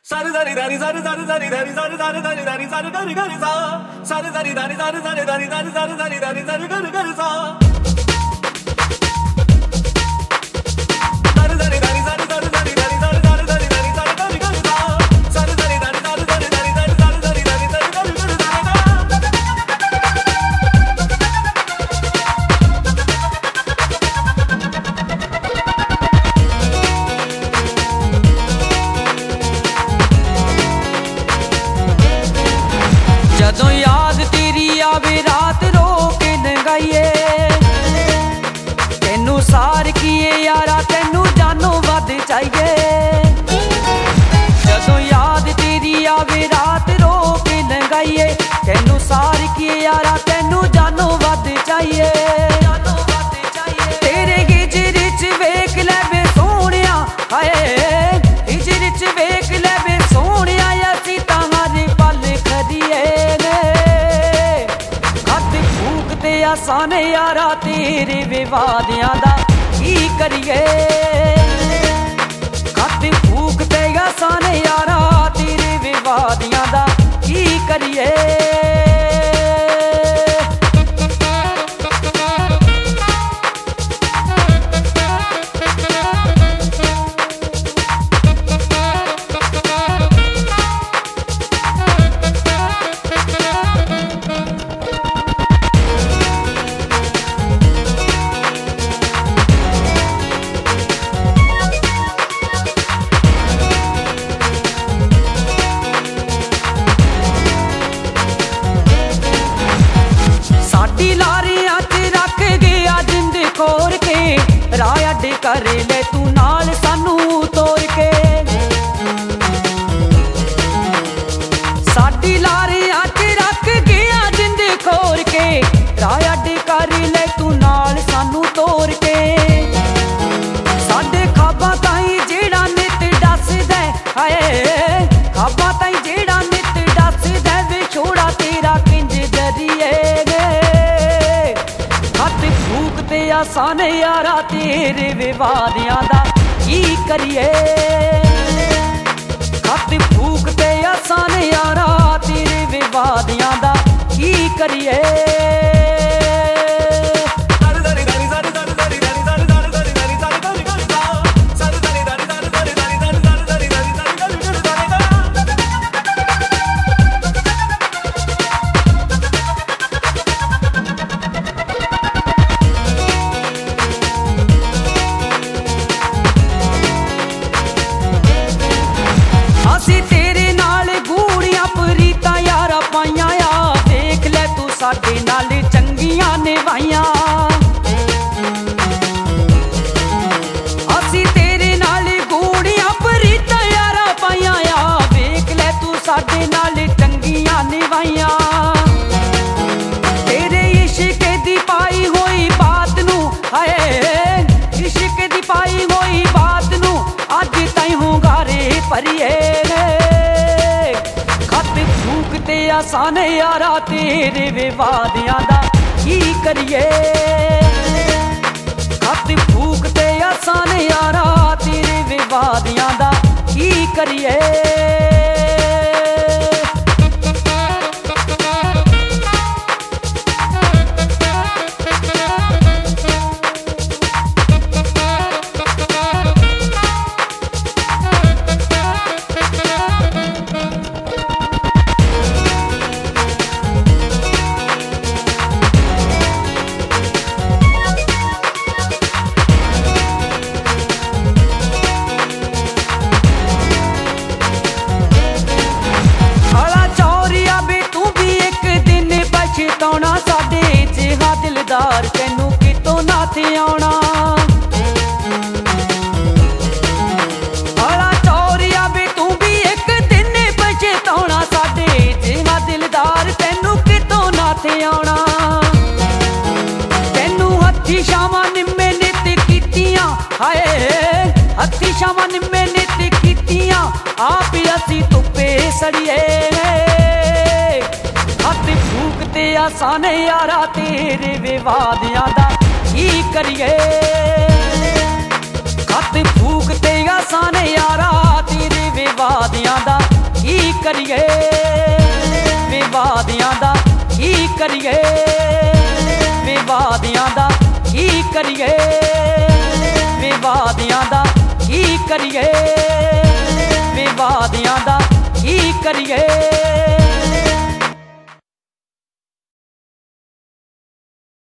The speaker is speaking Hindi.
सारे दारी दारी सारे सारे दारी दारी सारे सारे दारी दारी सारे गरी गरी सा सारे दारी दारी सारे सारे दारी दारी सारे दारी दारी सारे गरी गरी सा सारे दारी दारी सारे सारे दारी दारी सारे सारे दारी दारी सारे गरी गरी सा सारे दारी दारी सारे सारे दारी दारी सारे दारी दारी सारे गरी गरी सा जदों याद तेरी आवे रात रो के लंघाइए तेनू सार किए यारा तेनू जानो वध चाहिए। जदों याद तेरी आवे रात रो के लंघाइए तेनू सार किए यारा तेनू जानो वध चाहिए। तेरे गिजर च वेख ले वे सोहणिया हाय गिजर च वेख ले वे सोहणिया असीं तां हर पल खड़िए आसान यारा तेरे विवादियां दा की करिए खत फूकते आसान यारा तेरे विवादियां दा की करिए। राह अड्ड कर ले तू नाल सानू तोड़ के साडी लारी अच रख गया जिंद खोर के राह अड्ड कर ले तू नाल सानू तोड़ के साडे खाबां ताईं जेड़ा नित दसदा हाय खाबां ताईं जेड़ा नित दसदा विछोड़ा तेरा किंज दरिए फूकते आसान यारा तेरे विवादियां दा की करिए खत फूकते आसान यारा तेरे विवादियां दा की करिए। साडे नाल चंगियां निभाइयां असी तेरे नाल गूड़ियां प्रीतां यारा पाइयां वेख ले तू साडे नाल चंगियां निभाइयां तेरे इश्क दी पाई होई बात नू हाय इश्क दी पाई होई बात नू अज ताईं हुंगारे भरिए फूकते आसान यारा तेरे विवादियां दा की करिए खत फूकते आसान यारा तेरे विवादियां दा की करिए। साडे जिहा दिलदार तैनू कितों नाथ आउणा आला चौरिया बे तू भी एक दिन पछताउणा साडे जिहा दिलदार तैनू कितों नाथ आउणा तैनू हत्थी शावां निम्मे नित कीतियां हाय हत्थी शावां निम्मे नित कीतियां आप असी धुप्पे सड़िए फूकते आसान यारा तेरे विवादियां दा की करिए खत फूकते आसान यारा तेरे विवादियां दा करिए वे वादियां दा की करिए वे वादियां दा की करिए वे वादियां दा की करिए वे वादियां दा की करिए